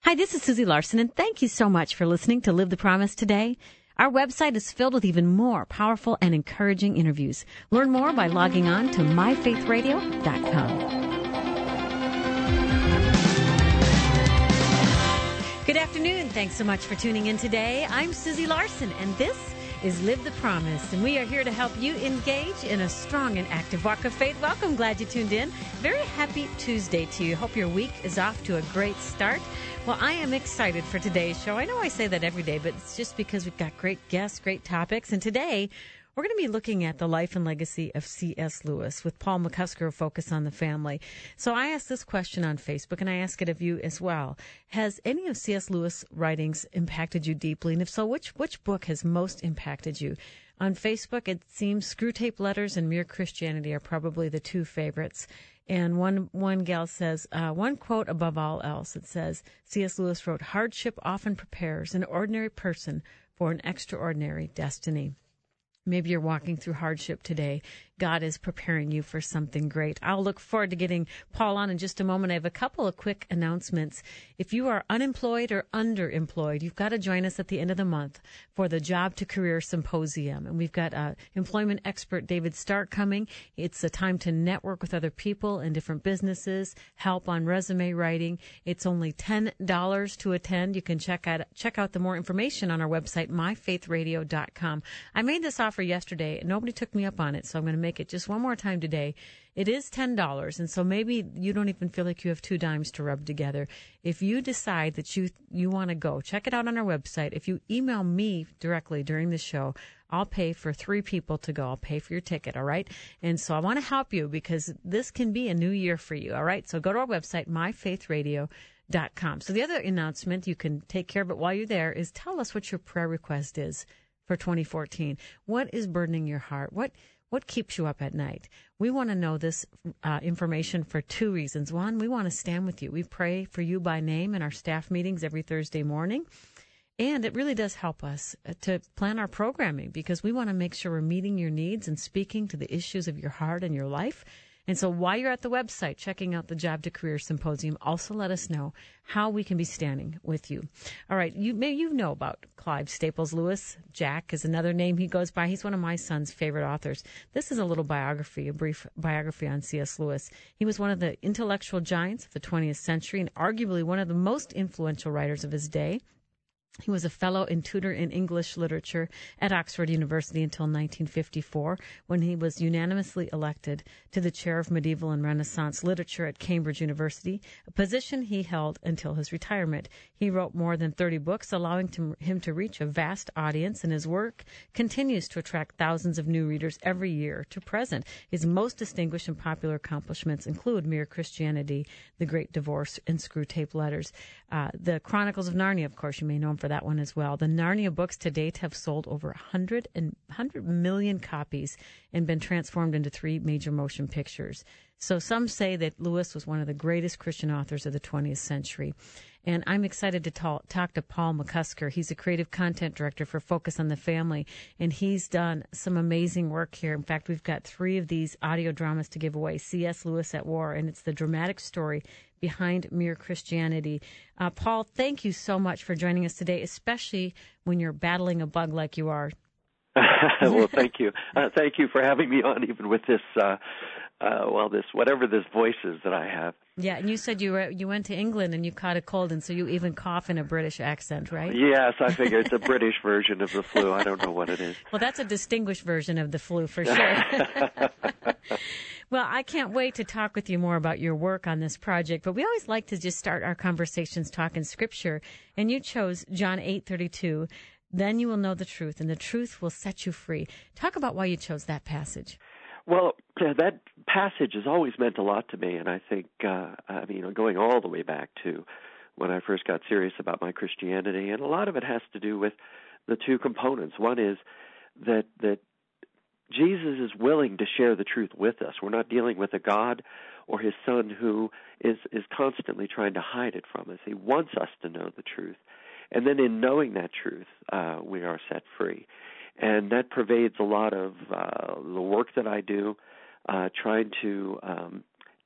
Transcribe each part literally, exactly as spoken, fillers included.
Hi, this is Susie Larson, and thank you so much for listening to Live the Promise today. Our website is filled with even more powerful and encouraging interviews. Learn more by logging on to my faith radio dot com. Good afternoon. Thanks so much for tuning in today. I'm Susie Larson, and this is Live the Promise, and we are here to help you engage in a strong and active walk of faith. Welcome. Glad you tuned in. Very happy Tuesday to you. Hope your week is off to a great start. Well, I am excited for today's show. I know I say that every day, but it's just because we've got great guests, great topics. And today, we're going to be looking at the life and legacy of C S. Lewis with Paul McCusker of Focus on the Family. So I asked this question on Facebook, and I ask it of you as well. Has any of C S. Lewis' writings impacted you deeply? And if so, which which book has most impacted you? On Facebook, it seems Screwtape Letters and Mere Christianity are probably the two favorites. And one one gal says, uh, one quote above all else, it says, C S. Lewis wrote, "Hardship often prepares an ordinary person for an extraordinary destiny." Maybe you're walking through hardship today. God is preparing you for something great. I'll look forward to getting Paul on in just a moment. I have a couple of quick announcements. If you are unemployed or underemployed, you've got to join us at the end of the month for the Job to Career Symposium. And we've got uh, employment expert David Stark coming. It's a time to network with other people in different businesses, help on resume writing. It's only ten dollars to attend. You can check out, check out the more information on our website, my faith radio dot com. I made this offer yesterday, and nobody took me up on it, so I'm going to make it just one more time today. It is ten dollars, and so maybe you don't even feel like you have two dimes to rub together. If you decide that you you want to go, check it out on our website. If you email me directly during the show, I'll pay for three people to go. I'll pay for your ticket, all right? And so I want to help you because this can be a new year for you, all right? So go to our website, my faith radio dot com. So the other announcement, you can take care of it while you're there, is tell us what your prayer request is for twenty fourteen. What is burdening your heart? What what keeps you up at night? We want to know this uh, information for two reasons. One, we want to stand with you. We pray for you by name in our staff meetings every Thursday morning. And it really does help us to plan our programming because we want to make sure we're meeting your needs and speaking to the issues of your heart and your life. And so while you're at the website checking out the Job to Career Symposium, also let us know how we can be standing with you. All right, you may you know about Clive Staples Lewis. Jack is another name he goes by. He's one of my son's favorite authors. This is a little biography, a brief biography on C S. Lewis. He was one of the intellectual giants of the twentieth century and arguably one of the most influential writers of his day. He was a fellow and tutor in English literature at Oxford University until nineteen fifty-four, when he was unanimously elected to the chair of medieval and Renaissance literature at Cambridge University, a position he held until his retirement. He wrote more than thirty books, allowing to, him to reach a vast audience, and his work continues to attract thousands of new readers every year to present. His most distinguished and popular accomplishments include Mere Christianity, The Great Divorce, and Screwtape Letters. Uh, the Chronicles of Narnia, of course, you may know him for that one as well. The Narnia books to date have sold over one hundred, and one hundred million copies and been transformed into three major motion pictures. So some say that Lewis was one of the greatest Christian authors of the twentieth century. And I'm excited to talk, talk to Paul McCusker. He's a creative content director for Focus on the Family, and he's done some amazing work here. In fact, we've got three of these audio dramas to give away, C S. Lewis at War, and it's the dramatic story behind Mere Christianity. Uh, Paul, thank you so much for joining us today, especially when you're battling a bug like you are. Well, thank you. Uh, thank you for having me on, even with this, uh, uh, well, this, whatever this voice is that I have. Yeah, and you said you were you went to England and you caught a cold, and so you even cough in a British accent, right? Yes, I figure it's a British version of the flu. I don't know what it is. Well, that's a distinguished version of the flu for sure. Well, I can't wait to talk with you more about your work on this project, but we always like to just start our conversations talking Scripture, and you chose John eight thirty-two. Then you will know the truth, and the truth will set you free. Talk about why you chose that passage. Well, that passage has always meant a lot to me, and I think, uh, I mean, going all the way back to when I first got serious about my Christianity, and a lot of it has to do with the two components. One is that that Jesus is willing to share the truth with us. We're not dealing with a God or his son who is, is constantly trying to hide it from us. He wants us to know the truth. And then in knowing that truth, uh, we are set free. And that pervades a lot of uh, the work that I do, uh, trying to um,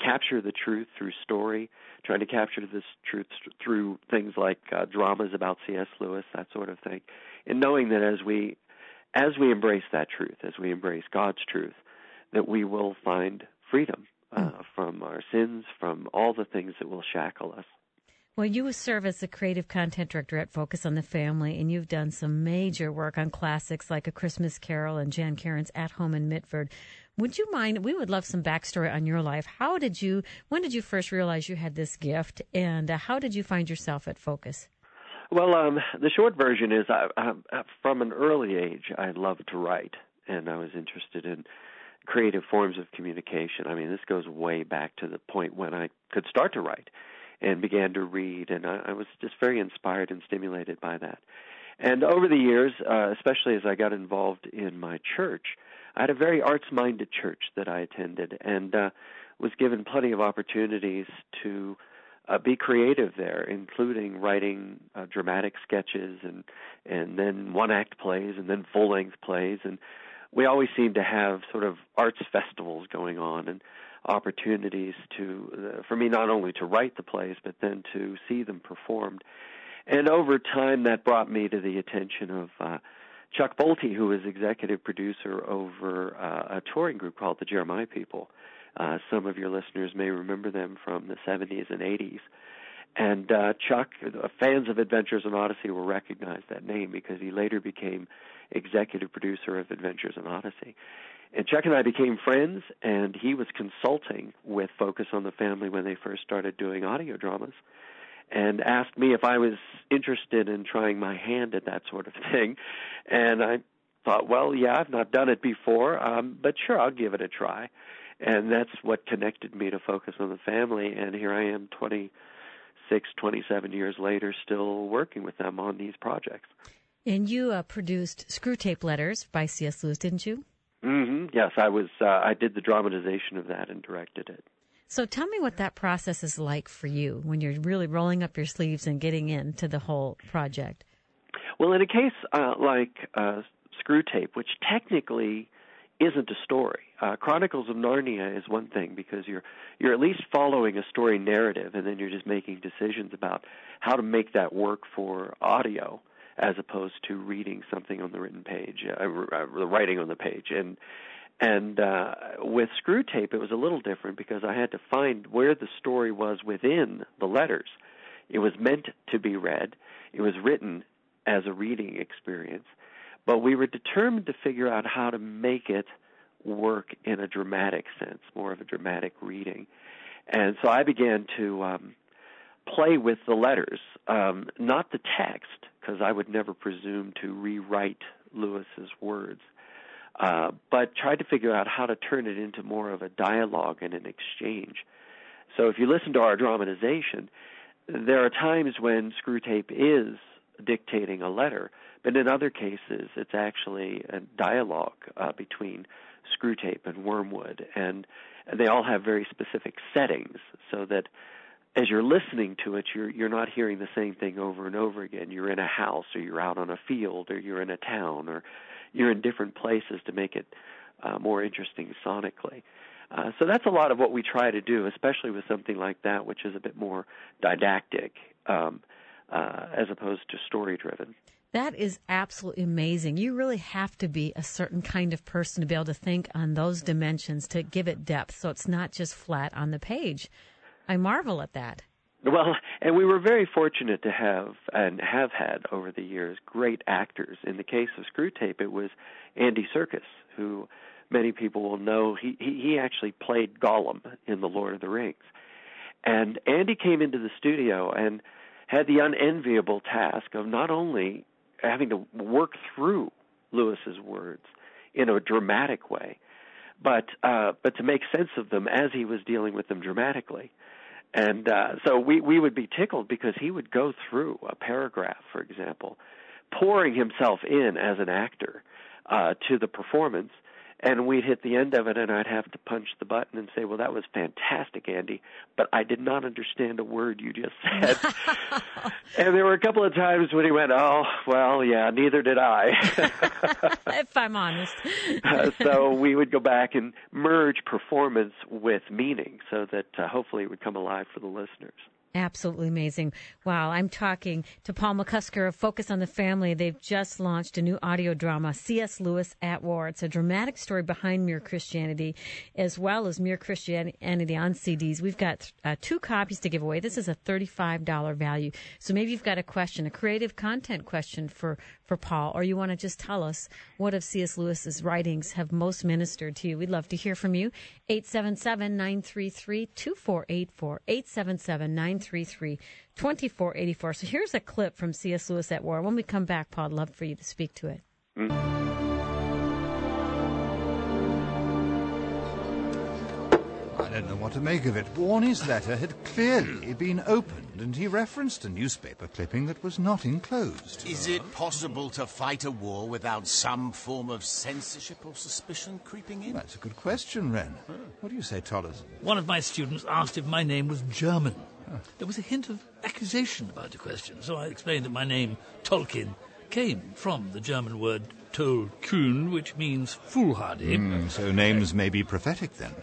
capture the truth through story, trying to capture this truth through things like uh, dramas about C S. Lewis, that sort of thing, and knowing that as we as we embrace that truth, as we embrace God's truth, that we will find freedom uh, mm. from our sins, from all the things that will shackle us. Well, you serve as the creative content director at Focus on the Family, and you've done some major work on classics like A Christmas Carol and Jan Karen's At Home in Mitford. Would you mind, we would love some backstory on your life. How did you, when did you first realize you had this gift, and uh, how did you find yourself at Focus? Well, um, the short version is I, I, from an early age, I loved to write, and I was interested in creative forms of communication. I mean, this goes way back to the point when I could start to write and began to read, and I, I was just very inspired and stimulated by that. And over the years, uh, especially as I got involved in my church, I had a very arts-minded church that I attended and uh, was given plenty of opportunities to uh, be creative there, including writing uh, dramatic sketches and, and then one-act plays and then full-length plays. And we always seemed to have sort of arts festivals going on and opportunities to, uh, for me, not only to write the plays, but then to see them performed. And over time, that brought me to the attention of uh, Chuck Bolte, who was executive producer over uh, a touring group called the Jeremiah People. Uh, some of your listeners may remember them from the seventies and eighties. And uh, Chuck, uh, fans of Adventures in Odyssey will recognize that name because he later became executive producer of Adventures in Odyssey. And Chuck and I became friends, and he was consulting with Focus on the Family when they first started doing audio dramas, and asked me if I was interested in trying my hand at that sort of thing. And I thought, well, yeah, I've not done it before, um, but sure, I'll give it a try. And that's what connected me to Focus on the Family, and here I am twenty-six, twenty-seven years later still working with them on these projects. And you uh, produced Screwtape Letters by C S. Lewis, didn't you? Mm-hmm. Yes, I was. Uh, I did the dramatization of that and directed it. So tell me what that process is like for you when you're really rolling up your sleeves and getting into the whole project. Well, in a case uh, like uh, Screwtape, which technically isn't a story, uh, Chronicles of Narnia is one thing because you're you're at least following a story narrative, and then you're just making decisions about how to make that work for audio, as opposed to reading something on the written page, uh, uh, writing on the page. And and uh, with Screwtape, it was a little different because I had to find where the story was within the letters. It was meant to be read. It was written as a reading experience. But we were determined to figure out how to make it work in a dramatic sense, more of a dramatic reading. And so I began to um, play with the letters, um, not the text, because I would never presume to rewrite Lewis's words, uh, but tried to figure out how to turn it into more of a dialogue and an exchange. So if you listen to our dramatization, there are times when Screwtape is dictating a letter, but in other cases it's actually a dialogue uh, between Screwtape and Wormwood, and they all have very specific settings so that as you're listening to it, you're you're not hearing the same thing over and over again. You're in a house, or you're out on a field, or you're in a town, or you're in different places to make it uh, more interesting sonically. Uh, so that's a lot of what we try to do, especially with something like that, which is a bit more didactic um, uh, as opposed to story-driven. That is absolutely amazing. You really have to be a certain kind of person to be able to think on those dimensions to give it depth, so it's not just flat on the page. I marvel at that. Well, and we were very fortunate to have, and have had over the years, great actors. In the case of Screwtape, it was Andy Serkis, who many people will know. He, he, he actually played Gollum in The Lord of the Rings. And Andy came into the studio and had the unenviable task of not only having to work through Lewis's words in a dramatic way, but uh, but to make sense of them as he was dealing with them dramatically. And uh, so we, we would be tickled because he would go through a paragraph, for example, pouring himself in as an actor uh, to the performance, and we'd hit the end of it, and I'd have to punch the button and say, well, that was fantastic, Andy, but I did not understand a word you just said. And there were a couple of times when he went, oh, well, yeah, neither did I. If I'm honest. uh, so we would go back and merge performance with meaning so that uh, hopefully it would come alive for the listeners. Absolutely amazing. Wow. I'm talking to Paul McCusker of Focus on the Family. They've just launched a new audio drama, C S. Lewis at War. It's a dramatic story behind Mere Christianity, as well as Mere Christianity on C Ds. We've got uh, two copies to give away. This is a thirty-five dollars value. So maybe you've got a question, a creative content question for, for Paul, or you want to just tell us what of C S. Lewis's writings have most ministered to you. We'd love to hear from you. eight seven seven, nine three three, two four eight four, eight seven seven, nine three three, two four eight four. So here's a clip from C S. Lewis at War. When we come back, Paul, I'd love for you to speak to it. Mm-hmm. I don't know what to make of it. Warney's letter had clearly been opened, and he referenced a newspaper clipping that was not enclosed. Is it possible to fight a war without some form of censorship or suspicion creeping in? That's a good question, Wren. Huh. What do you say, Tollers? One of my students asked if my name was German. Huh. There was a hint of accusation about the question, so I explained that my name, Tolkien, came from the German word Tolkien, which means foolhardy. Mm, so names may be prophetic, then.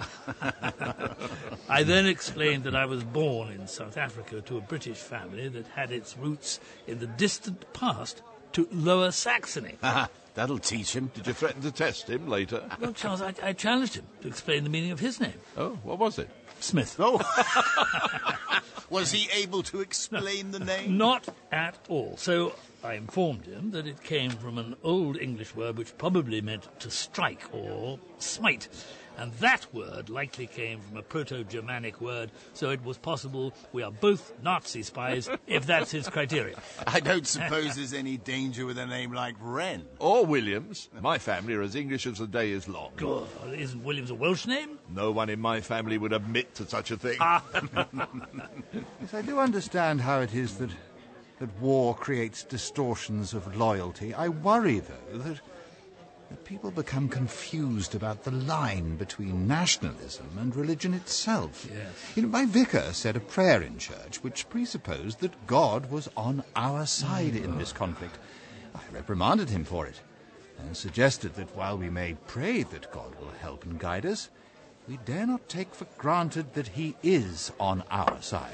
I then explained that I was born in South Africa to a British family that had its roots in the distant past to Lower Saxony. That'll teach him. Did you threaten to test him later? Well, Charles, I, I challenged him to explain the meaning of his name. Oh, what was it? Smith. Oh. Was he able to explain the name? Not at all. So I informed him that it came from an old English word which probably meant to strike or smite. And that word likely came from a Proto-Germanic word, so it was possible we are both Nazi spies, if that's his criteria. I don't suppose there's any danger with a name like Wren. Or Williams. My family are as English as the day is long. Oh, isn't Williams a Welsh name? No one in my family would admit to such a thing. Ah. Yes, I do understand how it is that, that war creates distortions of loyalty. I worry, though, that... that people become confused about the line between nationalism and religion itself. Yes. You know, my vicar said a prayer in church which presupposed that God was on our side in this conflict. I reprimanded him for it and suggested that while we may pray that God will help and guide us, we dare not take for granted that he is on our side.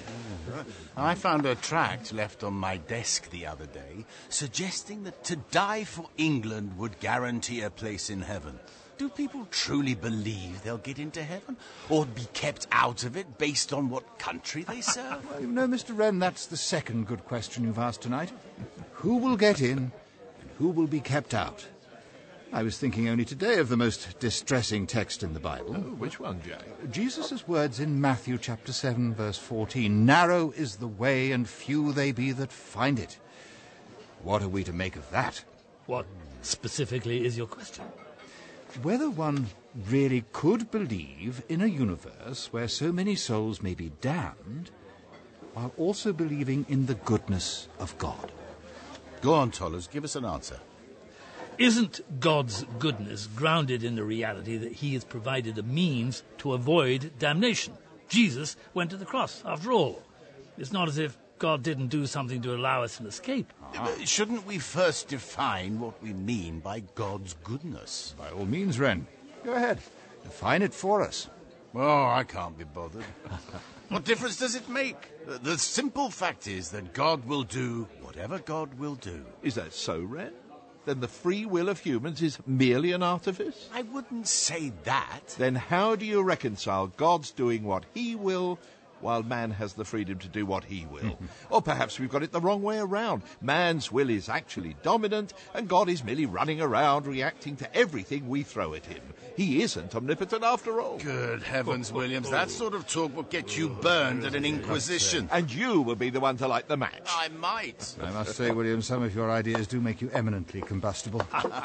I found a tract left on my desk the other day suggesting that to die for England would guarantee a place in heaven. Do people truly believe they'll get into heaven or be kept out of it based on what country they serve? Well, you know, Mister Wren, that's the second good question you've asked tonight. Who will get in and who will be kept out? I was thinking only today of the most distressing text in the Bible. Oh, which one, Jack? Jesus' words in Matthew chapter seven, verse fourteen. Narrow is the way, and few they be that find it. What are we to make of that? What specifically is your question? Whether one really could believe in a universe where so many souls may be damned, while also believing in the goodness of God. Go on, Tollers, give us an answer. Isn't God's goodness grounded in the reality that he has provided a means to avoid damnation? Jesus went to the cross, after all. It's not as if God didn't do something to allow us an escape. Uh, shouldn't we first define what we mean by God's goodness? By all means, Wren. Go ahead. Define it for us. Oh, I can't be bothered. What difference does it make? The, the simple fact is that God will do whatever God will do. Is that so, Wren? Then the free will of humans is merely an artifice? I wouldn't say that. Then how do you reconcile God's doing what he will while man has the freedom to do what he will? Or perhaps we've got it the wrong way around. Man's will is actually dominant and God is merely running around reacting to everything we throw at him. He isn't omnipotent after all. Good heavens, Williams, that sort of talk will get you burned at an inquisition. And you will be the one to light the match. I might. I must say, William, some of your ideas do make you eminently combustible.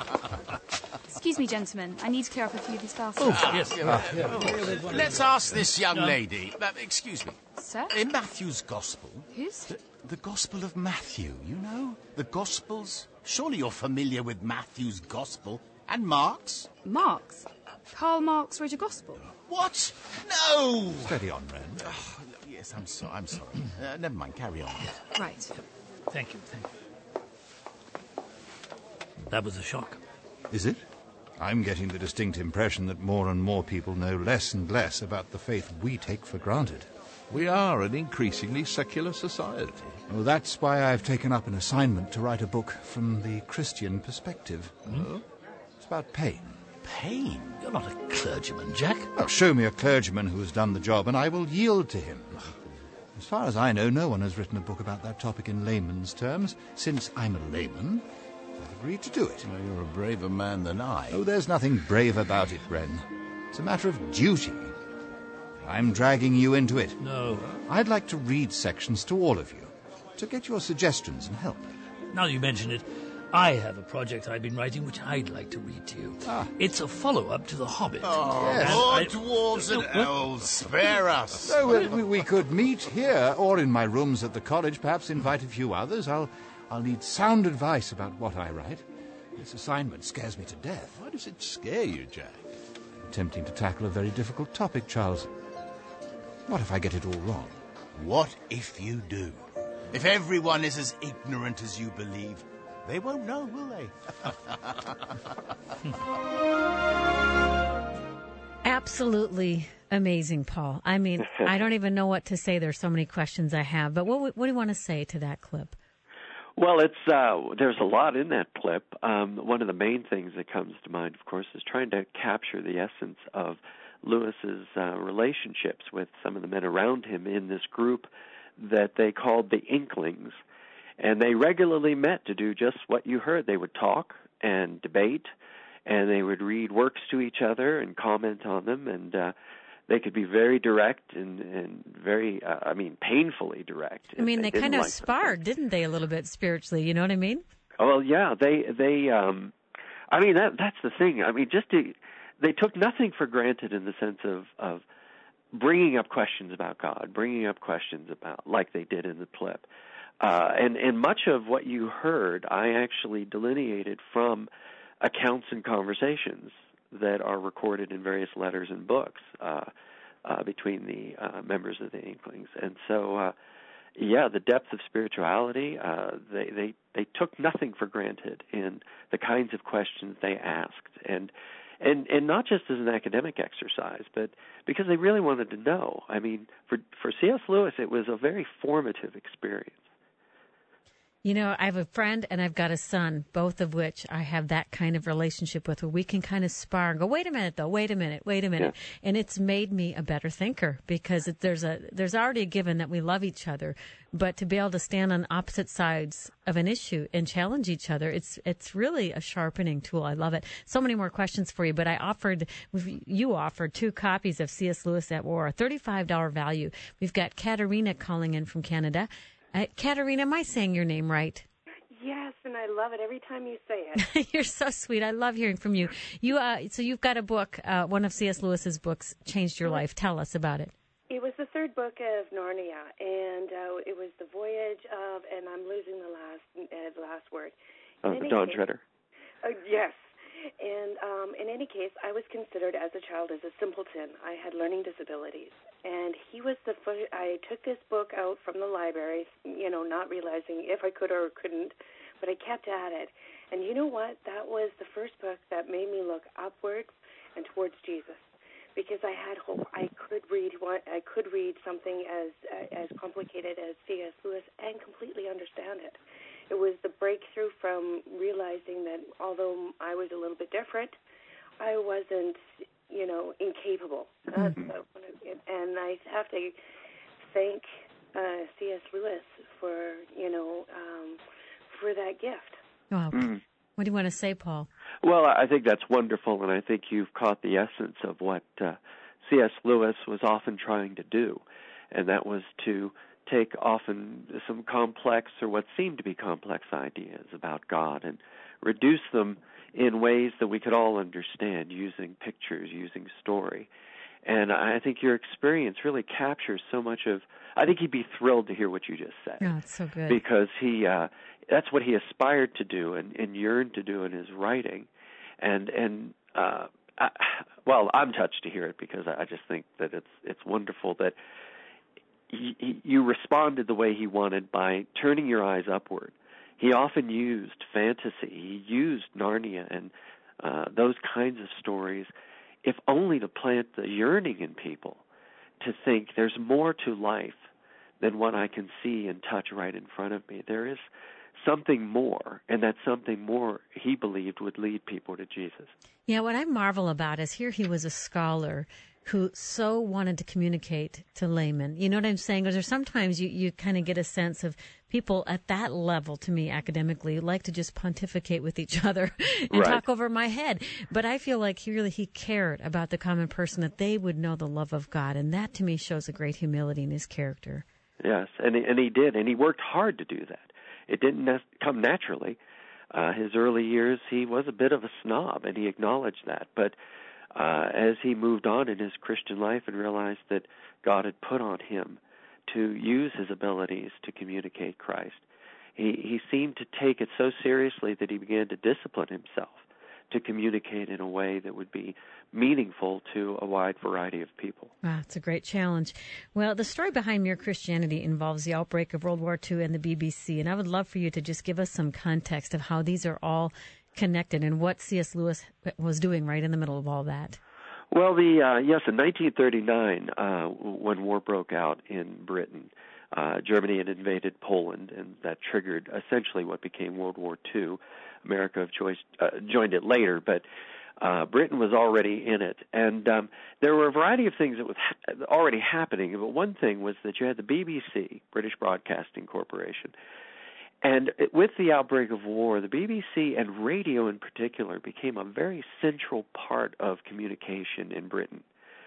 Excuse me, gentlemen. I need to clear up a few of these glasses. Oh, yes. Ah, yeah. Let's ask this young No. lady. Uh, excuse me. Sir? In Matthew's Gospel... Whose? The, the Gospel of Matthew, you know? The Gospels. Surely you're familiar with Matthew's Gospel. And Mark's. Mark's? Karl Marx wrote a gospel. What? No! Steady on, Ren. Oh, yes, I'm sorry, I'm sorry. Uh, never mind, carry on. Right. Thank you, thank you. That was a shock. Is it? I'm getting the distinct impression that more and more people know less and less about the faith we take for granted. We are an increasingly secular society. Well, that's why I've taken up an assignment to write a book from the Christian perspective. Hmm? It's about pain. Pain? You're not a clergyman, Jack. Well, show me a clergyman who has done the job, and I will yield to him. As far as I know, no one has written a book about that topic in layman's terms. Since I'm a layman, I've agreed to do it. Well, you're a braver man than I. Oh, there's nothing brave about it, Wren. It's a matter of duty. I'm dragging you into it. No. I'd like to read sections to all of you, to get your suggestions and help. Now you mention it, I have a project I've been writing which I'd like to read to you. Ah. It's a follow-up to The Hobbit. Oh, Yes. poor I- dwarves and No, elves, spare us. So we, we, we could meet here or in my rooms at the college, perhaps invite a few others. I'll, I'll need sound advice about what I write. This assignment scares me to death. Why does it scare you, Jack? Attempting to tackle a very difficult topic, Charles. What if I get it all wrong? What if you do? If everyone is as ignorant as you believe, they won't know, will they? Absolutely amazing, Paul. I mean, I don't even know what to say. There's so many questions I have. But what, what do you want to say to that clip? Well, it's uh, there's a lot in that clip. Um, one of the main things that comes to mind, of course, is trying to capture the essence of Lewis's uh, relationships with some of the men around him in this group that they called the Inklings. And they regularly met to do just what you heard. They would talk and debate, and they would read works to each other and comment on them, and uh, they could be very direct and, and very, uh, I mean, painfully direct. I mean, they they kind of like sparred, didn't they, a little bit spiritually? You know what I mean? Oh, well, yeah, they, they, um, I mean, that that's the thing. I mean, just to, they took nothing for granted in the sense of, of bringing up questions about God, bringing up questions about, like they did in the clip. Uh, and, and much of what you heard, I actually delineated from accounts and conversations that are recorded in various letters and books uh, uh, between the uh, members of the Inklings. And so, uh, yeah, the depth of spirituality, uh, they, they, they took nothing for granted in the kinds of questions they asked. And, and, and not just as an academic exercise, but because they really wanted to know. I mean, for, for C S. Lewis, it was a very formative experience. You know, I have a friend and I've got a son, both of which I have that kind of relationship with, where we can kind of spar and go, wait a minute, though, wait a minute, wait a minute. Yeah. And it's made me a better thinker, because it, there's a there's already a given that we love each other, but to be able to stand on opposite sides of an issue and challenge each other, it's it's really a sharpening tool. I love it. So many more questions for you, but I offered, you offered two copies of C S. Lewis at War, a thirty-five dollars value. We've got Katerina calling in from Canada. Uh, Katerina, am I saying your name right? Yes, and I love it every time you say it. You're so sweet. I love hearing from you. You, uh, so you've got a book, uh, one of C S. Lewis's books, changed your life. Tell us about it. It was the third book of Narnia, and uh, it was the voyage of, and I'm losing the last uh, the last word. Oh, the Dawn Treader. Uh, yes. And um, in any case, I was considered as a child as a simpleton. I had learning disabilities. And he was the first. I took this book out from the library, you know, not realizing if I could or couldn't, but I kept at it. And you know what? That was the first book that made me look upwards and towards Jesus, because I had hope. I could read one, I could read something as uh, as complicated as C S. Lewis and completely understand it. It was the breakthrough from realizing that although I was a little bit different, I wasn't, you know, incapable. Mm-hmm. Uh, and I have to thank uh, C S. Lewis for, you know, um, for that gift. Well, mm-hmm. What do you want to say, Paul? Well, I think that's wonderful, and I think you've caught the essence of what uh, C S. Lewis was often trying to do, and that was to take often some complex or what seemed to be complex ideas about God and reduce them in ways that we could all understand, using pictures, using story. And I think your experience really captures so much of, I think he'd be thrilled to hear what you just said. Oh, it's so good. Because he, uh, that's what he aspired to do and, and yearned to do in his writing. And, and uh, I, well, I'm touched to hear it because I just think that it's it's wonderful that he, he, you responded the way he wanted by turning your eyes upward. He often used fantasy. He used Narnia and uh, those kinds of stories, if only to plant the yearning in people to think there's more to life than what I can see and touch right in front of me. There is something more, and that something more, he believed, would lead people to Jesus. Yeah, what I marvel about is here he was a scholar who so wanted to communicate to laymen. You know what I'm saying? Because there's sometimes you, you kind of get a sense of people at that level, to me, academically, like to just pontificate with each other and right. talk over my head. But I feel like he really, he cared about the common person, that they would know the love of God. And that, to me, shows a great humility in his character. Yes, and he, and he did, and he worked hard to do that. It didn't ne- come naturally. Uh, his early years, he was a bit of a snob, and he acknowledged that. But uh, as he moved on in his Christian life and realized that God had put on him to use his abilities to communicate Christ, he, he seemed to take it so seriously that he began to discipline himself to communicate in a way that would be meaningful to a wide variety of people. Wow, it's a great challenge. Well, the story behind Mere Christianity involves the outbreak of World War Two and the B B C, and I would love for you to just give us some context of how these are all connected and what C S. Lewis was doing right in the middle of all that. Well, the uh, yes, in nineteen thirty-nine, uh, when war broke out in Britain, uh, Germany had invaded Poland, and that triggered essentially what became World War Two. America joined, uh, joined it later, but uh, Britain was already in it. And um, there were a variety of things that was ha- already happening, but one thing was that you had the B B C, British Broadcasting Corporation, and it, with the outbreak of war, the B B C and radio in particular became a very central part of communication in Britain.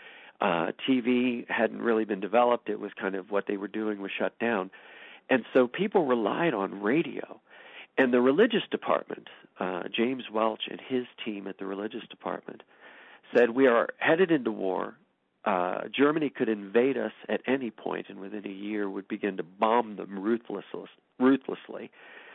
Uh, T V hadn't really been developed. It was kind of what they were doing was shut down. And so people relied on radio. And the religious department, uh, James Welch and his team at the religious department, said, we are headed into war. Uh, Germany could invade us at any point, and within a year would begin to bomb them ruthless, ruthlessly.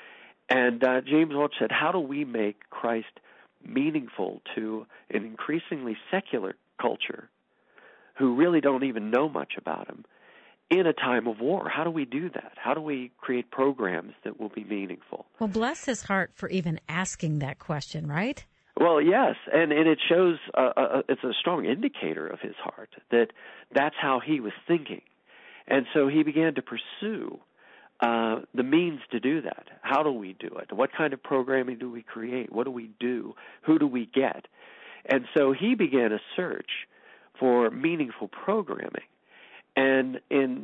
And uh, James Welch said, how do we make Christ meaningful to an increasingly secular culture who really don't even know much about him in a time of war? How do we do that? How do we create programs that will be meaningful? Well, bless his heart for even asking that question, right? Well, yes, and, and it shows, uh, uh, it's a strong indicator of his heart that that's how he was thinking. And so he began to pursue uh, the means to do that. How do we do it? What kind of programming do we create? What do we do? Who do we get? And so he began a search for meaningful programming. And in,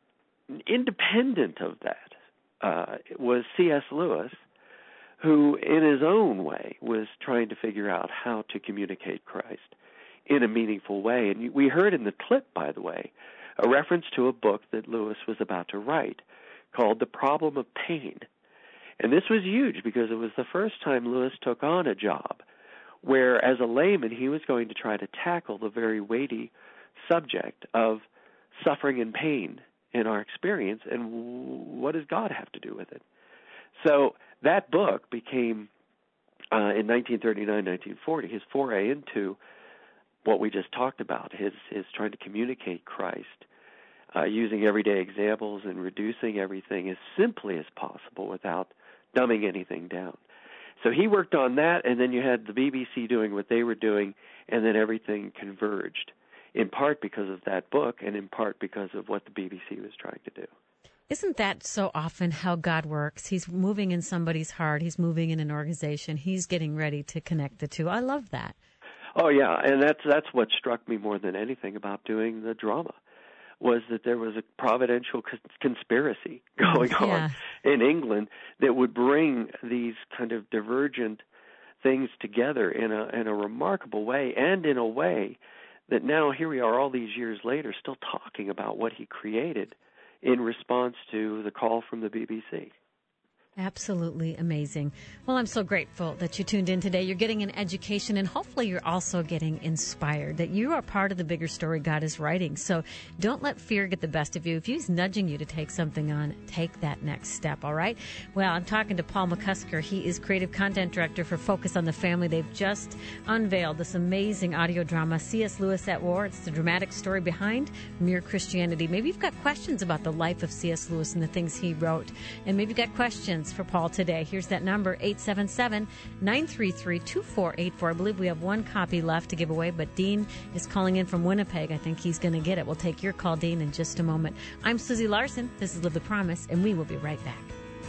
independent of that uh, was C S. Lewis, who in his own way was trying to figure out how to communicate Christ in a meaningful way. And we heard in the clip, by the way, a reference to a book that Lewis was about to write called The Problem of Pain. And this was huge because it was the first time Lewis took on a job where, as a layman, he was going to try to tackle the very weighty subject of suffering and pain in our experience, and what does God have to do with it? So that book became, uh, in nineteen thirty-nine, nineteen forty, his foray into what we just talked about, his, his trying to communicate Christ, uh, using everyday examples and reducing everything as simply as possible without dumbing anything down. So he worked on that, and then you had the B B C doing what they were doing, and then everything converged, in part because of that book and in part because of what the B B C was trying to do. Isn't that so often how God works? He's moving in somebody's heart. He's moving in an organization. He's getting ready to connect the two. I love that. Oh, yeah, and that's that's what struck me more than anything about doing the drama, was that there was a providential conspiracy going yeah. on in England that would bring these kind of divergent things together in a in a remarkable way, and in a way that now here we are all these years later still talking about what he created in response to the call from the B B C. Absolutely amazing. Well, I'm so grateful that you tuned in today. You're getting an education, and hopefully you're also getting inspired, that you are part of the bigger story God is writing. So don't let fear get the best of you. If he's nudging you to take something on, take that next step, all right? Well, I'm talking to Paul McCusker. He is Creative Content Director for Focus on the Family. They've just unveiled this amazing audio drama, C S. Lewis at War. It's the dramatic story behind Mere Christianity. Maybe you've got questions about the life of C S. Lewis and the things he wrote, and maybe you've got questions for Paul today. Here's that number, eight seven seven, nine three three, two four eight four. I believe we have one copy left to give away, but Dean is calling in from Winnipeg. I think he's going to get it. We'll take your call, Dean, in just a moment. I'm Susie Larson. This is Live the Promise, and we will be right back.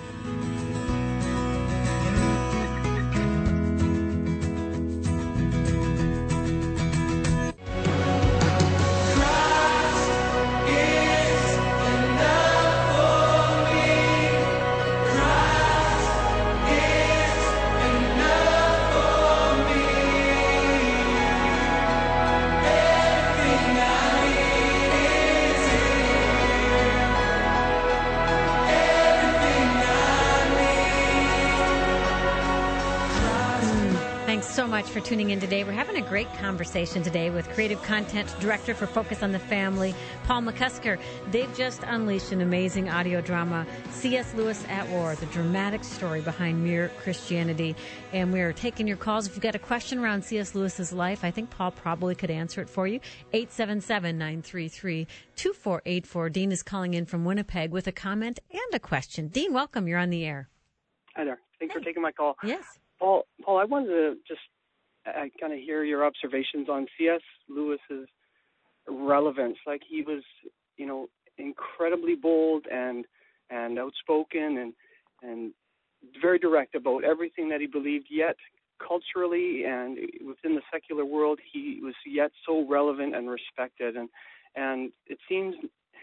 So much for tuning in today. We're having a great conversation today with Creative Content Director for Focus on the Family, Paul McCusker. They've just unleashed an amazing audio drama, C S. Lewis at War, the dramatic story behind Mere Christianity. And we're taking your calls. If you've got a question around C S. Lewis's life, I think Paul probably could answer it for you. eight seven seven, nine three three, two four eight four. Dean is calling in from Winnipeg with a comment and a question. Dean, welcome. You're on the air. Hi there. Thanks hey. for taking my call. Yes. Paul, Paul, I wanted to just uh, kind of hear your observations on C S. Lewis's relevance. Like, he was, you know, incredibly bold and and outspoken and and very direct about everything that he believed, yet culturally and within the secular world, he was yet so relevant and respected. And, and it seems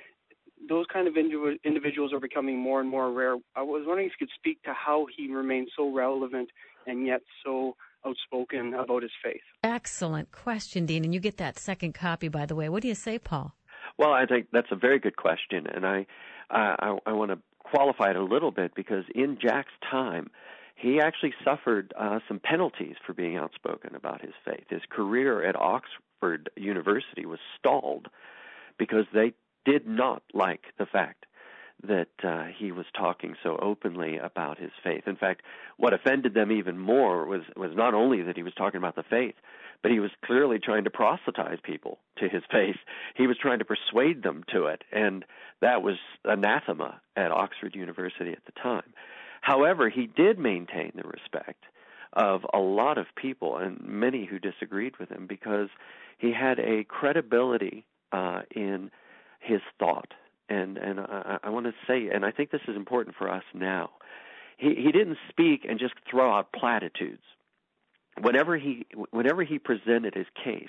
those kind of indiv- individuals are becoming more and more rare. I was wondering if you could speak to how he remained so relevant and yet so outspoken about his faith. Excellent question, Dean. And you get that second copy, by the way. What do you say, Paul? Well, I think that's a very good question, and I, uh, I, I want to qualify it a little bit, because in Jack's time, he actually suffered uh, some penalties for being outspoken about his faith. His career at Oxford University was stalled because they did not like the fact that uh, he was talking so openly about his faith. In fact, what offended them even more was, was not only that he was talking about the faith, but he was clearly trying to proselytize people to his faith. He was trying to persuade them to it, and that was anathema at Oxford University at the time. However, he did maintain the respect of a lot of people, and many who disagreed with him, because he had a credibility uh, in his thought. And and I, I want to say, and I think this is important for us now, he, he didn't speak and just throw out platitudes. Whenever he whenever he presented his case,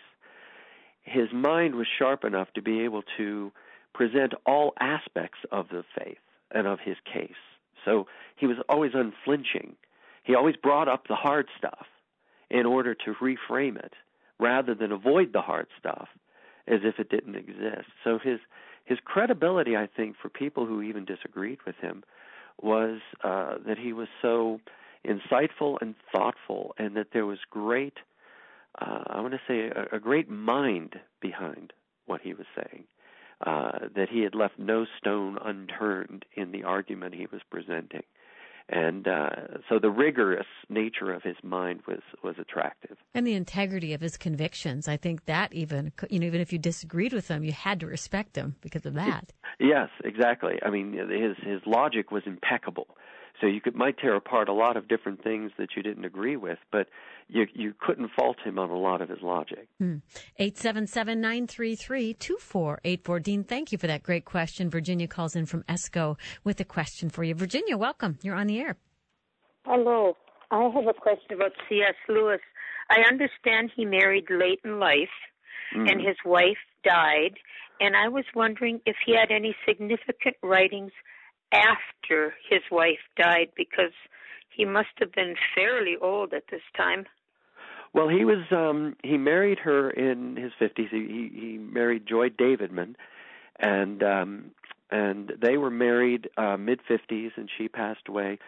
his mind was sharp enough to be able to present all aspects of the faith and of his case. So he was always unflinching. He always brought up the hard stuff in order to reframe it, rather than avoid the hard stuff as if it didn't exist. So his his credibility, I think, for people who even disagreed with him, was uh, that he was so insightful and thoughtful, and that there was great, uh, I want to say, a, a great mind behind what he was saying, uh, that he had left no stone unturned in the argument he was presenting. And uh, so the rigorous nature of his mind was, was attractive. And the integrity of his convictions. I think that even, you know, even if you disagreed with him, you had to respect him because of that. Yes, exactly. I mean, his his logic was impeccable. So you could might tear apart a lot of different things that you didn't agree with, but you you couldn't fault him on a lot of his logic. eight seven seven, nine three three, two four eight four. Dean, thank you for that great question. Virginia calls in from Esco with a question for you. Virginia, welcome. You're on the air. Hello. I have a question about C S. Lewis. I understand he married late in life, mm. and his wife died, and I was wondering if he had any significant writings after his wife died, because he must have been fairly old at this time. Well, he was um, he married her in his fifties. He, he married Joy Davidman, and um, and they were married uh, mid fifties, and she passed away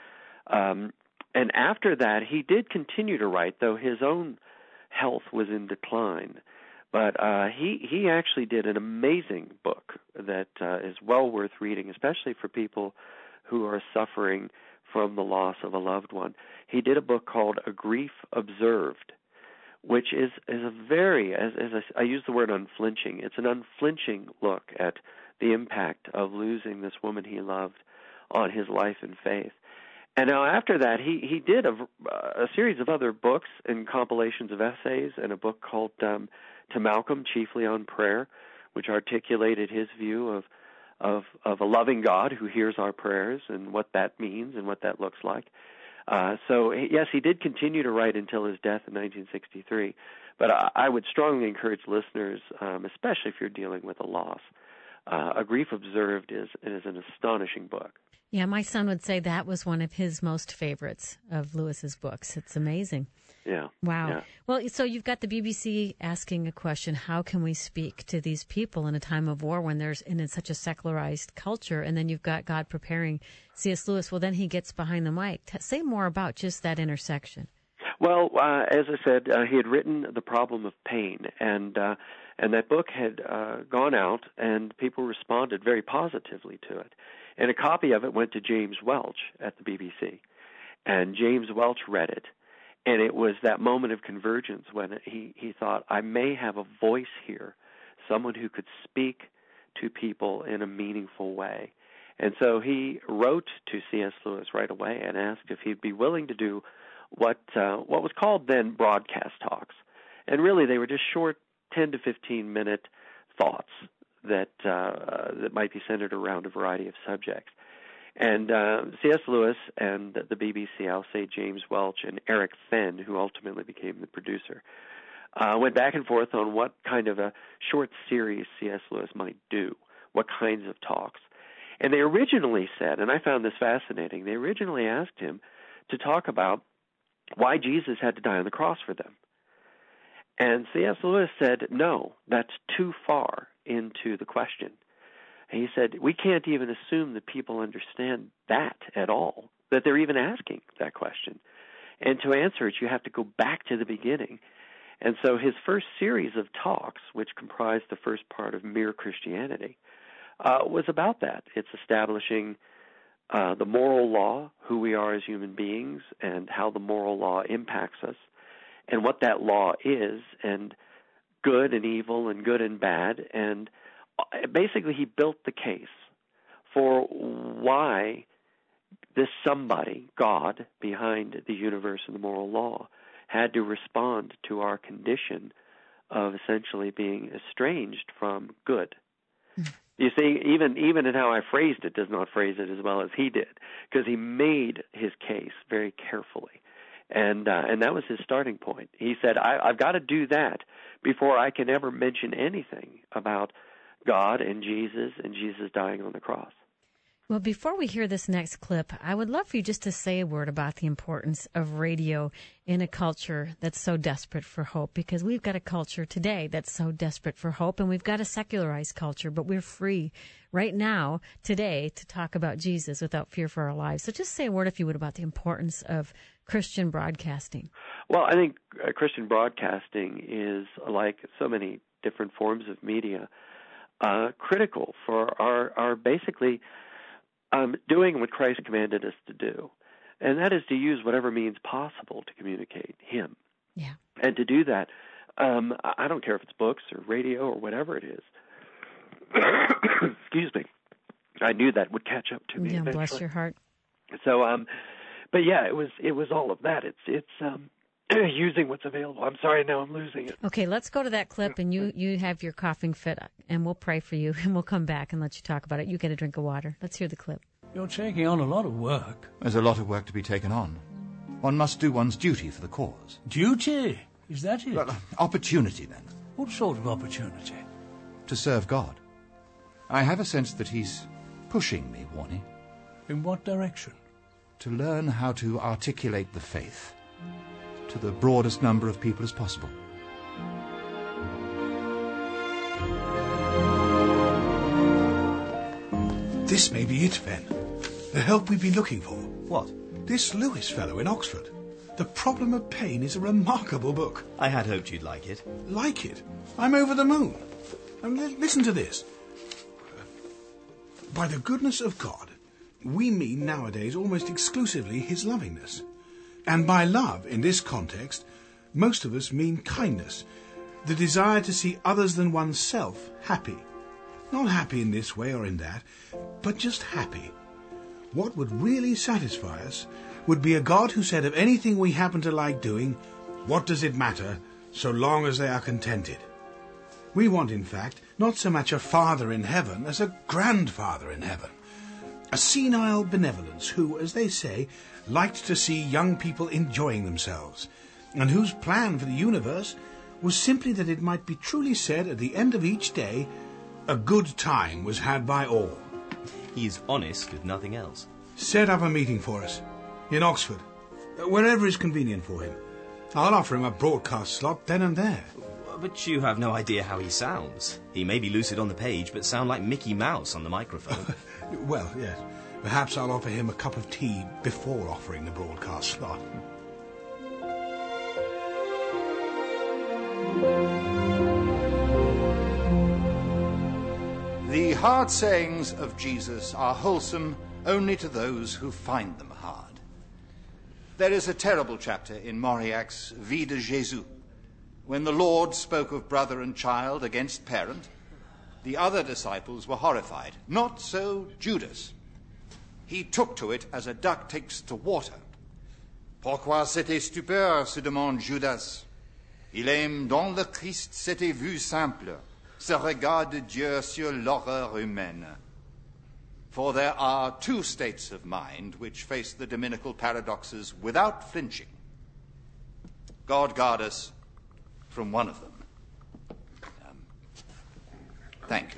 Um, and after that, he did continue to write, though his own health was in decline. But uh, he he actually did an amazing book that uh, is well worth reading, especially for people who are suffering from the loss of a loved one. He did a book called A Grief Observed, which is, is a very, as, as I, I use the word unflinching, it's an unflinching look at the impact of losing this woman he loved on his life and faith. And now after that, he, he did a, a series of other books and compilations of essays, and a book called um, To Malcolm, Chiefly on Prayer, which articulated his view of, of, of a loving God who hears our prayers and what that means and what that looks like. Uh, so, yes, he did continue to write until his death in nineteen sixty-three. But I, I would strongly encourage listeners, um, especially if you're dealing with a loss, uh, A Grief Observed is, is an astonishing book. Yeah, my son would say that was one of his most favorites of Lewis's books. It's amazing. Yeah. Wow. Yeah. Well, so you've got the B B C asking a question, how can we speak to these people in a time of war when there's in such a secularized culture? And then you've got God preparing C S. Lewis. Well, then he gets behind the mic. T- say more about just that intersection. Well, uh, as I said, uh, he had written The Problem of Pain, and uh, and that book had uh, gone out, and people responded very positively to it. And a copy of it went to James Welch at the B B C, and James Welch read it, and it was that moment of convergence when he, he thought, I may have a voice here, someone who could speak to people in a meaningful way. And so he wrote to C S. Lewis right away and asked if he'd be willing to do what uh, what was called then broadcast talks. And really they were just short ten to fifteen minute thoughts that uh, that might be centered around a variety of subjects. And uh, C S. Lewis and the B B C, I'll say James Welch and Eric Fenn, who ultimately became the producer, uh, went back and forth on what kind of a short series C S. Lewis might do, what kinds of talks. And they originally said, and I found this fascinating, they originally asked him to talk about why Jesus had to die on the cross for them. And C S. Lewis said, no, that's too far into the question. And he said, we can't even assume that people understand that at all, that they're even asking that question. And to answer it, you have to go back to the beginning. And so his first series of talks, which comprised the first part of Mere Christianity, uh, was about that. It's establishing uh, the moral law, who we are as human beings, and how the moral law impacts us, and what that law is, and good and evil and good and bad. And basically he built the case for why this somebody, God, behind the universe and the moral law, had to respond to our condition of essentially being estranged from good. Mm. You see, even even in how I phrased it does not phrase it as well as he did, because he made his case very carefully. And uh, and that was his starting point. He said, I, I've got to do that before I can ever mention anything about God and Jesus and Jesus dying on the cross. Well, before we hear this next clip, I would love for you just to say a word about the importance of radio in a culture that's so desperate for hope, because we've got a culture today that's so desperate for hope, and we've got a secularized culture, but we're free right now, today, to talk about Jesus without fear for our lives. So just say a word, if you would, about the importance of Christian broadcasting. Well, I think uh, Christian broadcasting is, like so many different forms of media, uh, critical for our, our basically um, doing what Christ commanded us to do, and that is to use whatever means possible to communicate Him. Yeah. And to do that, um, I don't care if it's books or radio or whatever it is. Excuse me. I knew that would catch up to me. Yeah, eventually. bless your heart. So, um, but yeah, it was it was all of that. It's it's um, using what's available. I'm sorry, now I'm losing it. Okay, let's go to that clip, and you you have your coughing fit, and we'll pray for you, and we'll come back and let you talk about it. You get a drink of water. Let's hear the clip. You're taking on a lot of work. There's a lot of work to be taken on. One must do one's duty for the cause. Duty? Is that it? Well, opportunity, then. What sort of opportunity? To serve God. I have a sense that He's pushing me, Warnie. In what direction? To learn how to articulate the faith to the broadest number of people as possible. This may be it, Ben. The help we've been looking for. What? This Lewis fellow in Oxford. The Problem of Pain is a remarkable book. I had hoped you'd like it. Like it? I'm over the moon. And li- listen to this. By the goodness of God, we mean nowadays almost exclusively his lovingness. And by love, in this context, most of us mean kindness, the desire to see others than oneself happy. Not happy in this way or in that, but just happy. What would really satisfy us would be a God who said of anything we happen to like doing, what does it matter, so long as they are contented? We want, in fact, not so much a father in heaven as a grandfather in heaven. A senile benevolence who, as they say, liked to see young people enjoying themselves, and whose plan for the universe was simply that it might be truly said at the end of each day, a good time was had by all. He is honest if nothing else. Set up a meeting for us, in Oxford, wherever is convenient for him. I'll offer him a broadcast slot then and there. But you have no idea how he sounds. He may be lucid on the page, but sound like Mickey Mouse on the microphone. Well, yes. Perhaps I'll offer him a cup of tea before offering the broadcast slot. The hard sayings of Jesus are wholesome only to those who find them hard. There is a terrible chapter in Mauriac's Vie de Jésus, when the Lord spoke of brother and child against parent. The other disciples were horrified. Not so Judas. He took to it as a duck takes to water. Pourquoi cette stupeur, se demande Judas. Il aime dans le Christ cette vue simple, ce regard de Dieu sur l'horreur humaine. For there are two states of mind which face the dominical paradoxes without flinching. God guard us from one of them. Um, thank you.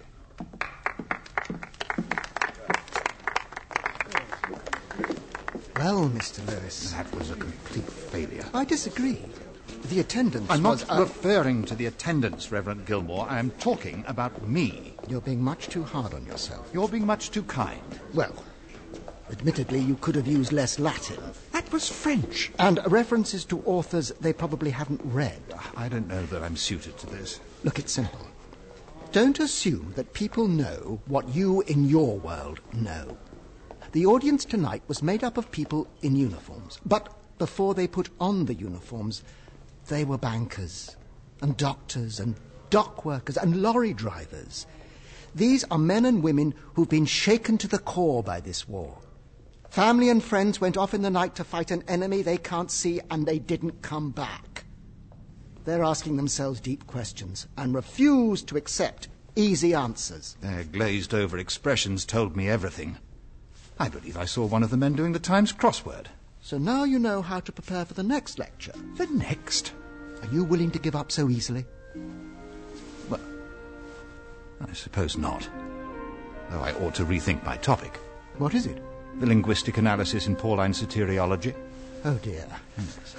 Well, Mister Lewis... That was a complete failure. I disagree. The attendance I'm was... not referring to the attendance, Reverend Gilmore. I'm talking about me. You're being much too hard on yourself. You're being much too kind. Well, admittedly, you could have used less Latin. That was French. And references to authors they probably haven't read. I don't know that I'm suited to this. Look, it's simple. Don't assume that people know what you in your world know. The audience tonight was made up of people in uniforms. But before they put on the uniforms, they were bankers and doctors and dock workers and lorry drivers. These are men and women who've been shaken to the core by this war. Family and friends went off in the night to fight an enemy they can't see, and they didn't come back. They're asking themselves deep questions and refuse to accept easy answers. Their glazed-over expressions told me everything. I believe I saw one of the men doing the Times crossword. So now you know how to prepare for the next lecture. The next? Are you willing to give up so easily? Well, I suppose not. Though I ought to rethink my topic. What is it? The linguistic analysis in Pauline soteriology. Oh, dear. Yes.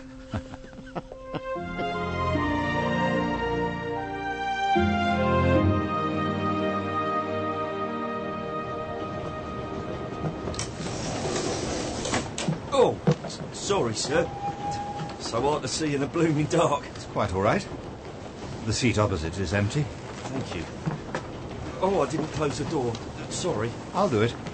Oh, s- sorry, sir. So hard to see in the blooming dark. It's quite all right. The seat opposite is empty. Thank you. Oh, I didn't close the door. Sorry. I'll do it.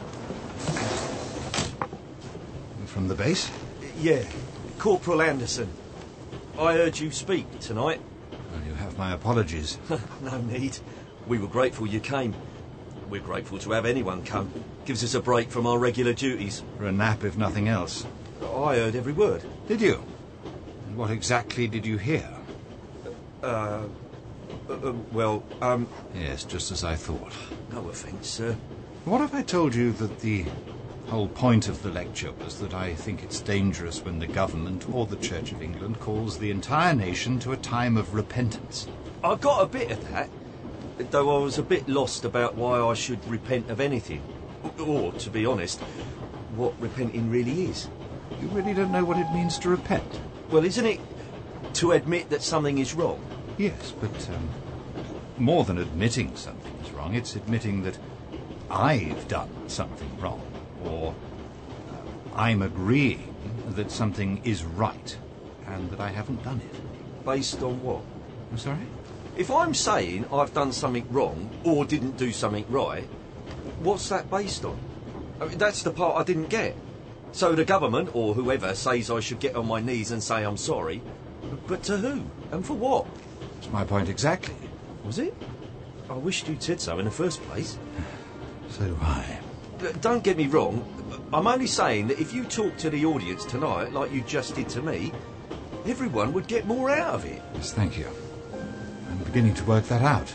From the base? Yeah, Corporal Anderson. I heard you speak tonight. Well, you have my apologies. No need. We were grateful you came. We're grateful to have anyone come. Gives us a break from our regular duties. For a nap, if nothing else. I heard every word. Did you? And what exactly did you hear? Uh, uh, uh, well, um... Yes, just as I thought. No offence, sir. What if I told you that the whole point of the lecture was that I think it's dangerous when the government or the Church of England calls the entire nation to a time of repentance? I got a bit of that, though I was a bit lost about why I should repent of anything. Or, to be honest, what repenting really is. You really don't know what it means to repent? Well, isn't it to admit that something is wrong? Yes, but um, more than admitting something is wrong, it's admitting that I've done something wrong, or uh, I'm agreeing that something is right and that I haven't done it. Based on what? I'm sorry? If I'm saying I've done something wrong or didn't do something right, what's that based on? I mean, that's the part I didn't get. So the government, or whoever, says I should get on my knees and say I'm sorry, but to who? And for what? That's my point exactly. Was it? I wished you'd said so in the first place. So do I. Don't get me wrong, I'm only saying that if you talk to the audience tonight like you just did to me, everyone would get more out of it. Yes, thank you. I'm beginning to work that out.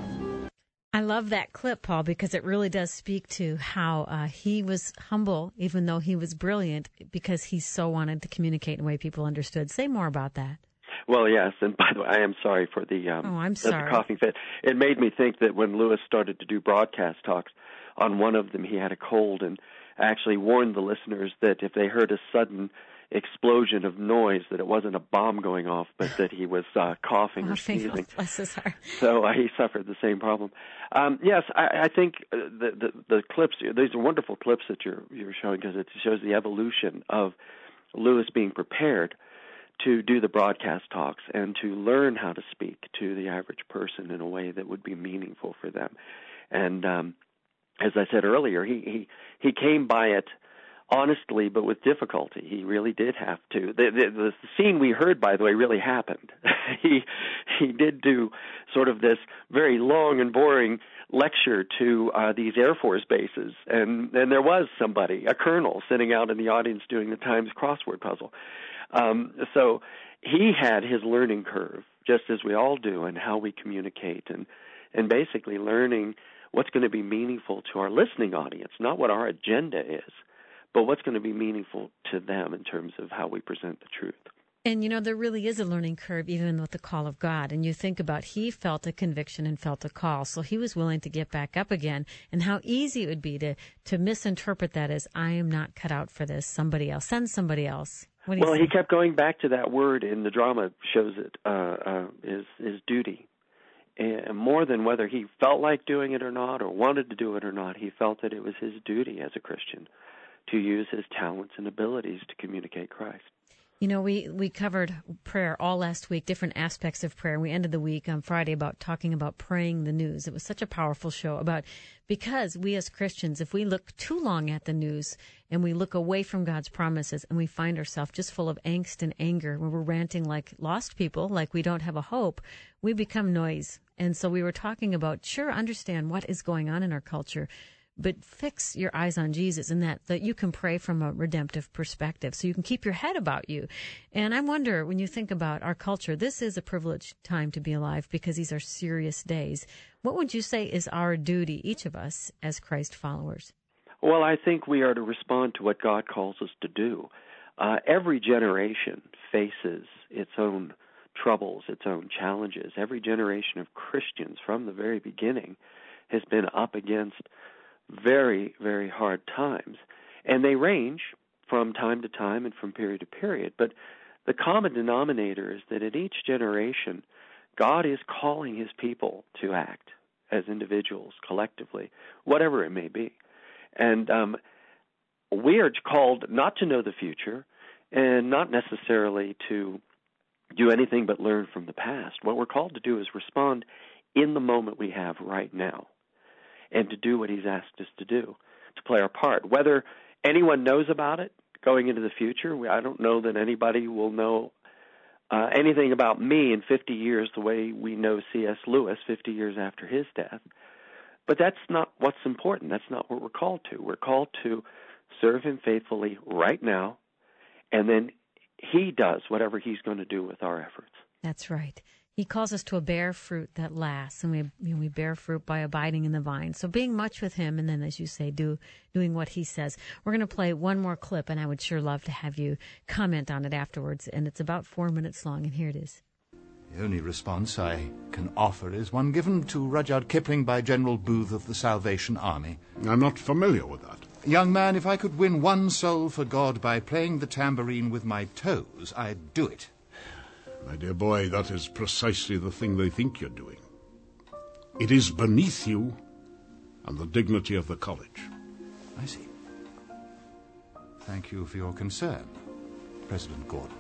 I love that clip, Paul, because it really does speak to how uh, he was humble, even though he was brilliant, because he so wanted to communicate in a way people understood. Say more about that. Well, yes, and by the way, I am sorry for the, um, oh, I'm the sorry. coughing fit. It made me think that when Lewis started to do broadcast talks, on one of them he had a cold and actually warned the listeners that if they heard a sudden explosion of noise, that it wasn't a bomb going off, but that he was uh, coughing or sneezing. Bless his heart. So uh, he suffered the same problem. Um, yes, I, I think uh, the, the the clips. These are wonderful clips that you're you're showing, because it shows the evolution of Lewis being prepared to do the broadcast talks and to learn how to speak to the average person in a way that would be meaningful for them. And um, as I said earlier, he he he came by it honestly, but with difficulty. He really did have to. The, the, the scene we heard, by the way, really happened. he he did do sort of this very long and boring lecture to uh, these Air Force bases, and, and there was somebody, a colonel, sitting out in the audience doing the Times crossword puzzle. Um, so he had his learning curve, just as we all do, in how we communicate, and and basically learning what's going to be meaningful to our listening audience, not what our agenda is, but what's going to be meaningful to them in terms of how we present the truth. And, you know, there really is a learning curve even with the call of God. And you think about, he felt a conviction and felt a call, so he was willing to get back up again. And how easy it would be to, to misinterpret that as, I am not cut out for this, somebody else, send somebody else. What do you well, think? He kept going back to that word, in the drama shows it, uh, uh, is, is duty. And more than whether he felt like doing it or not, or wanted to do it or not, he felt that it was his duty as a Christian to use his talents and abilities to communicate Christ. You know, we, we covered prayer all last week, different aspects of prayer. We ended the week on Friday about talking about praying the news. It was such a powerful show about, because we as Christians, if we look too long at the news and we look away from God's promises and we find ourselves just full of angst and anger, where we're ranting like lost people, like we don't have a hope, we become noise. And so we were talking about, sure, understand what is going on in our culture, but fix your eyes on Jesus, and that, that you can pray from a redemptive perspective, so you can keep your head about you. And I wonder, when you think about our culture, this is a privileged time to be alive, because these are serious days. What would you say is our duty, each of us, as Christ followers? Well, I think we are to respond to what God calls us to do. Uh, every generation faces its own troubles, its own challenges. Every generation of Christians from the very beginning has been up against very, very hard times. And they range from time to time and from period to period. But the common denominator is that at each generation, God is calling his people to act as individuals, collectively, whatever it may be. And um, we are called not to know the future and not necessarily to do anything but learn from the past. What we're called to do is respond in the moment we have right now, and to do what he's asked us to do, to play our part. Whether anyone knows about it going into the future, I don't know that anybody will know uh, anything about me in fifty years the way we know C S Lewis fifty years after his death. But that's not what's important. That's not what we're called to. We're called to serve him faithfully right now, and then he does whatever he's going to do with our efforts. That's right. He calls us to a bear fruit that lasts, and we you know, we bear fruit by abiding in the vine. So being much with him, and then, as you say, do doing what he says. We're going to play one more clip, and I would sure love to have you comment on it afterwards. And it's about four minutes long, and here it is. The only response I can offer is one given to Rudyard Kipling by General Booth of the Salvation Army. I'm not familiar with that. Young man, if I could win one soul for God by playing the tambourine with my toes, I'd do it. My dear boy, that is precisely the thing they think you're doing. It is beneath you and the dignity of the college. I see. Thank you for your concern, President Gordon.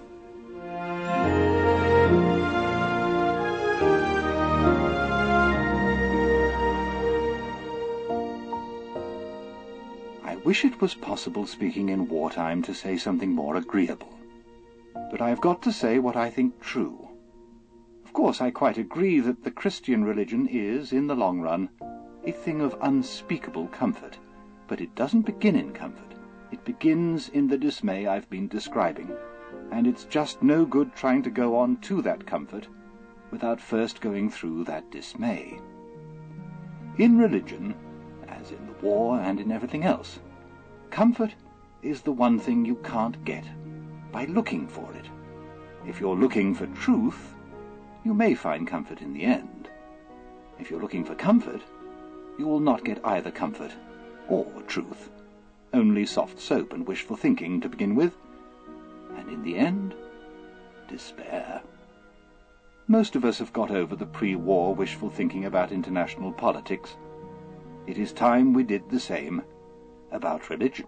I wish it was possible, speaking in wartime, to say something more agreeable. But I have got to say what I think true. Of course, I quite agree that the Christian religion is, in the long run, a thing of unspeakable comfort. But it doesn't begin in comfort. It begins in the dismay I've been describing. And it's just no good trying to go on to that comfort without first going through that dismay. In religion, as in the war and in everything else, comfort is the one thing you can't get by looking for it. If you're looking for truth, you may find comfort in the end. If you're looking for comfort, you will not get either comfort or truth. Only soft soap and wishful thinking to begin with, and in the end, despair. Most of us have got over the pre-war wishful thinking about international politics. It is time we did the same about religion.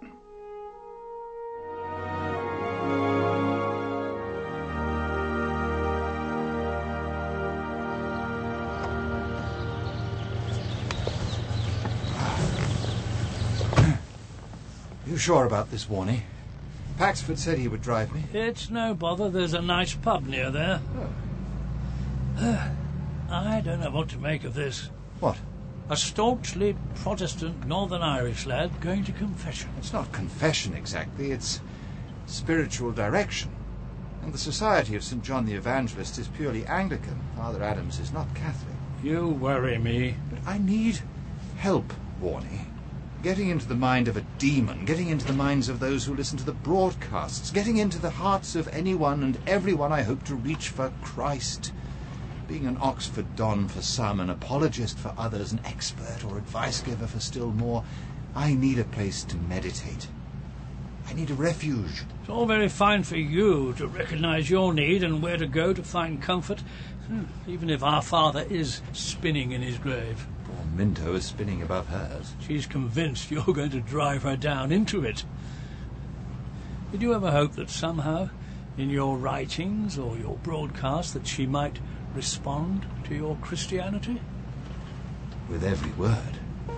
You sure about this, Warnie? Paxford said he would drive me. It's no bother. There's a nice pub near there. Oh. I don't know what to make of this. What? A staunchly Protestant Northern Irish lad going to confession. It's not confession exactly. It's spiritual direction. And the Society of Saint John the Evangelist is purely Anglican. Father Adams is not Catholic. You worry me. But I need help, Warnie. Getting into the mind of a demon, getting into the minds of those who listen to the broadcasts, getting into the hearts of anyone and everyone I hope to reach for Christ. Being an Oxford Don for some, an apologist for others, an expert or advice giver for still more, I need a place to meditate. I need a refuge. It's all very fine for you to recognise your need and where to go to find comfort, even if our father is spinning in his grave. Poor Minto is spinning above hers. She's convinced you're going to drive her down into it. Did you ever hope that somehow, in your writings or your broadcasts, that she might respond to your Christianity? With every word.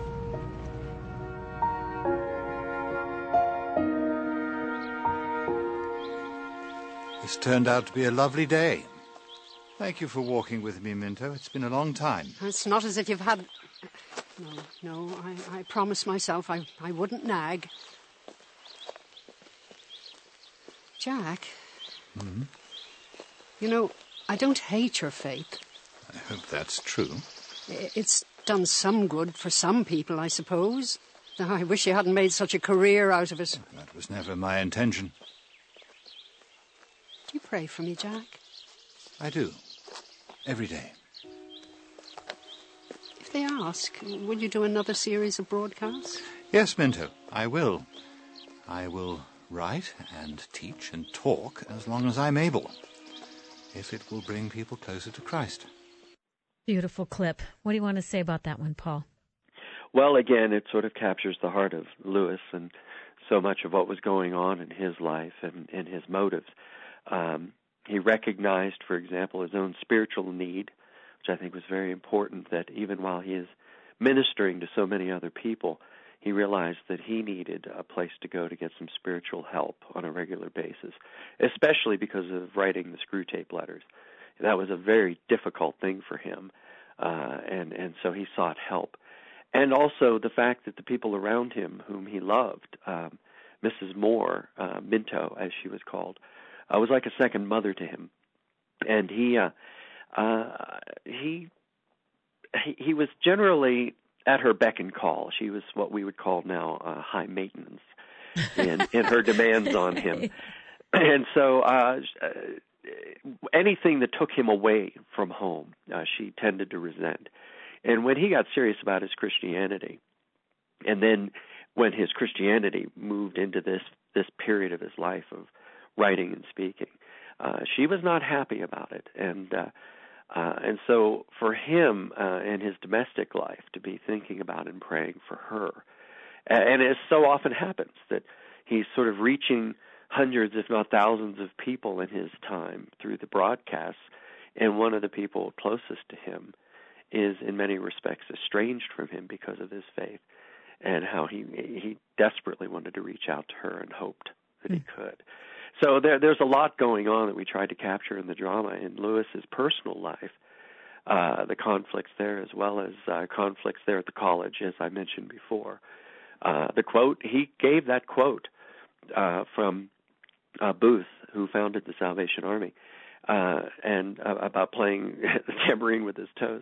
This turned out to be a lovely day. Thank you for walking with me, Minto. It's been a long time. It's not as if you've had... No, no, I, I promised myself I, I wouldn't nag. Jack, Hmm? you know, I don't hate your faith. I hope that's true. I- It's done some good for some people, I suppose. I wish you hadn't made such a career out of it. That was never my intention. Do you pray for me, Jack? I do. Every day. If they ask, will you do another series of broadcasts? Yes, Minto, I will. I will write and teach and talk as long as I'm able, if it will bring people closer to Christ. Beautiful clip. What do you want to say about that one, Paul? Well, again, it sort of captures the heart of Lewis and so much of what was going on in his life and, and his motives. Um, he recognized, for example, his own spiritual need, which I think was very important, that even while he is ministering to so many other people, he realized that he needed a place to go to get some spiritual help on a regular basis, especially because of writing the Screw Tape letters. That was a very difficult thing for him, uh, and, and so he sought help. And also the fact that the people around him whom he loved, um, Missus Moore, uh, Minto, as she was called, uh, was like a second mother to him. And he, uh, uh, he, he, he was generally at her beck and call. She was what we would call now uh, high maintenance in, in her demands on him. And so uh, anything that took him away from home, uh, she tended to resent. And when he got serious about his Christianity, and then when his Christianity moved into this, this period of his life of writing and speaking, uh, she was not happy about it. And uh, uh, and so for him uh, in his domestic life to be thinking about and praying for her, and it so often happens that he's sort of reaching hundreds, if not thousands, of people in his time through the broadcasts, and one of the people closest to him is in many respects estranged from him because of his faith, and how he he desperately wanted to reach out to her and hoped that mm. he could. So there, there's a lot going on that we tried to capture in the drama in Lewis's personal life, uh, the conflicts there as well as uh, conflicts there at the college, as I mentioned before. Uh, the quote, he gave that quote uh, from uh, Booth, who founded the Salvation Army, uh, and uh, about playing the tambourine with his toes.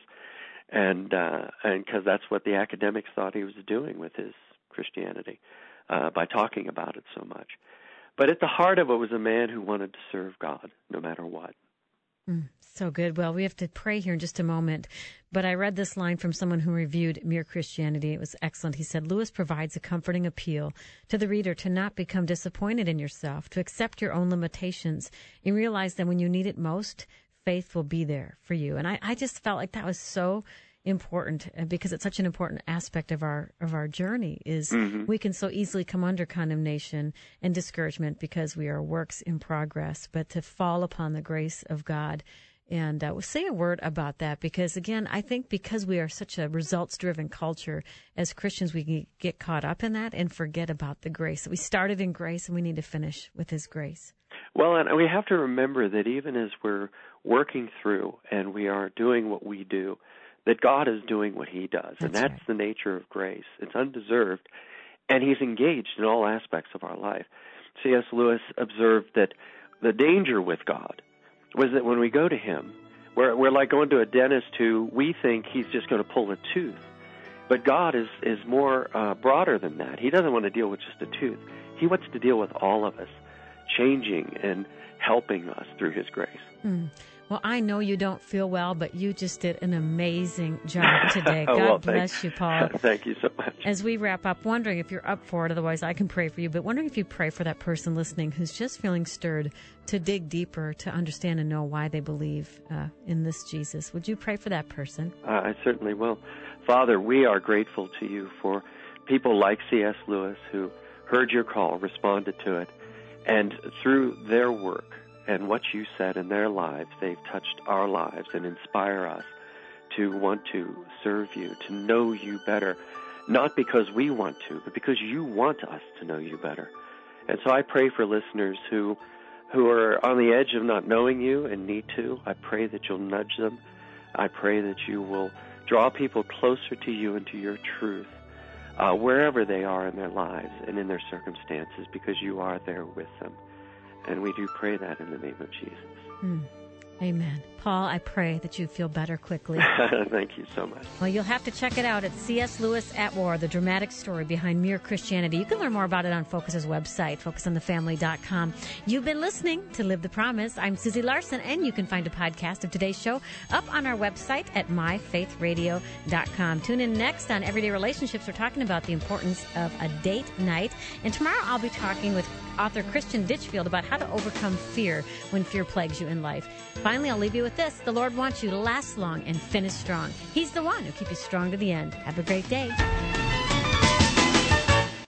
And uh, and because that's what the academics thought he was doing with his Christianity, uh, by talking about it so much. But at the heart of it was a man who wanted to serve God no matter what. Mm, so good. Well, we have to pray here in just a moment. But I read this line from someone who reviewed Mere Christianity. It was excellent. He said, Lewis provides a comforting appeal to the reader to not become disappointed in yourself, to accept your own limitations, and realize that when you need it most, faith will be there for you. And I, I just felt like that was so important, because it's such an important aspect of our of our journey, is mm-hmm. we can so easily come under condemnation and discouragement because we are works in progress, but to fall upon the grace of God. And uh, we'll say a word about that, because, again, I think because we are such a results-driven culture, as Christians, we can get caught up in that and forget about the grace. We started in grace, and we need to finish with His grace. Well, and we have to remember that even as we're working through and we are doing what we do, that God is doing what He does, and that's, that's right. the nature of grace. It's undeserved, and He's engaged in all aspects of our life. C S. Lewis observed that the danger with God was that when we go to Him, we're, we're like going to a dentist who we think he's just going to pull a tooth. But God is, is more uh, broader than that. He doesn't want to deal with just a tooth. He wants to deal with all of us, changing and helping us through His grace. Mm. Well, I know you don't feel well, but you just did an amazing job today. God well, bless you, Paul. Thank you so much. As we wrap up, wondering if you're up for it, otherwise I can pray for you, but wondering if you pray for that person listening who's just feeling stirred to dig deeper, to understand and know why they believe uh, in this Jesus. Would you pray for that person? Uh, I certainly will. Father, we are grateful to you for people like C S. Lewis who heard your call, responded to it, and through their work and what you said in their lives, they've touched our lives and inspire us to want to serve you, to know you better, not because we want to, but because you want us to know you better. And so I pray for listeners who who are on the edge of not knowing you and need to. I pray that you'll nudge them. I pray that you will draw people closer to you and to your truth, uh, wherever they are in their lives and in their circumstances, because you are there with them. And we do pray that in the name of Jesus. Mm. Amen. Paul, I pray that you feel better quickly. Thank you so much. Well, you'll have to check it out at C S. Lewis at War, the dramatic story behind Mere Christianity. You can learn more about it on Focus's website, focus on the family dot com. You've been listening to Live the Promise. I'm Susie Larson, and you can find a podcast of today's show up on our website at my faith radio dot com. Tune in next on Everyday Relationships. We're talking about the importance of a date night. And tomorrow I'll be talking with author Christian Ditchfield about how to overcome fear when fear plagues you in life. Finally, I'll leave you with this. The Lord wants you to last long and finish strong. He's the one who'll keep you strong to the end. Have a great day.